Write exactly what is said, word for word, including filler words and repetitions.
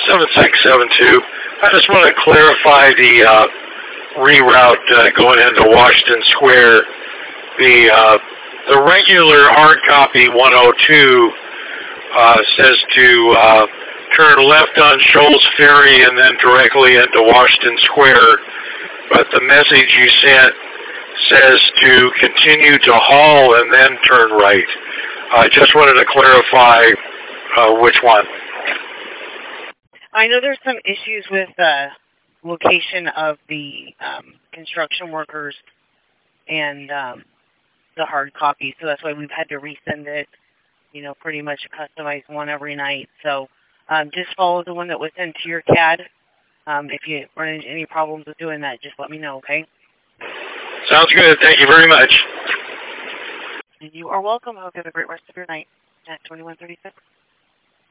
seven six seven two. I just want to clarify the uh, reroute uh, going into Washington Square. The uh, the regular hard copy one oh two uh, says to uh, turn left on Shoals Ferry and then directly into Washington Square. But the message you sent says to continue to haul and then turn right. I just wanted to clarify uh, which one. I know there's some issues with the location of the um, construction workers and um, the hard copy, so that's why we've had to resend it, you know, pretty much a customized one every night. So um, just follow the one that was sent to your C A D. Um, if you run into any problems with doing that, just let me know, okay? Sounds good. Thank you very much. And you are welcome. I hope you have a great rest of your night at twenty-one thirty-six.